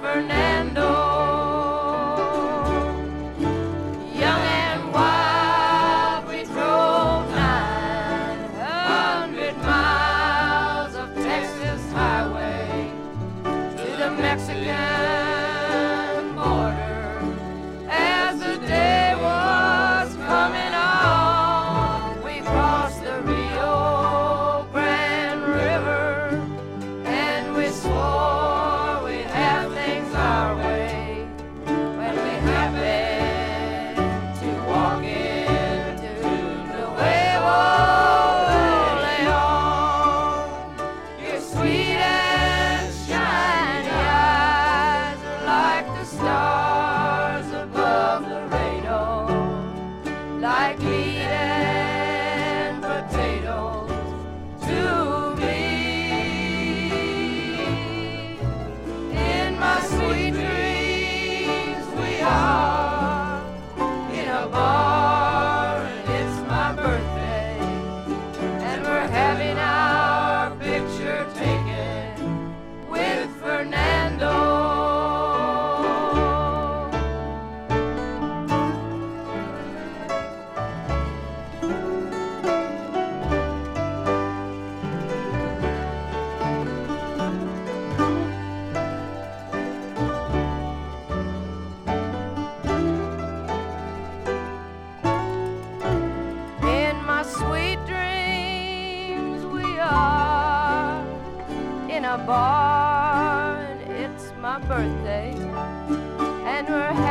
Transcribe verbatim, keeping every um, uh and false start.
Fernando. Young and wild, we drove nine hundred miles of Texas highway to the Mexican border. As the day was coming on, we crossed the Rio Grande River, and we swore we'd have things our way when we happened to walk into Nuevo Leon. Your sweet and shiny eyes are like the stars above Laredo, like meat and potatoes to me. In my sweet dreams we are in a bar, and it's my birthday, and we're having our picture taken with Fernando. In my sweet dreams we are in a bar, and it's my birthday, and we're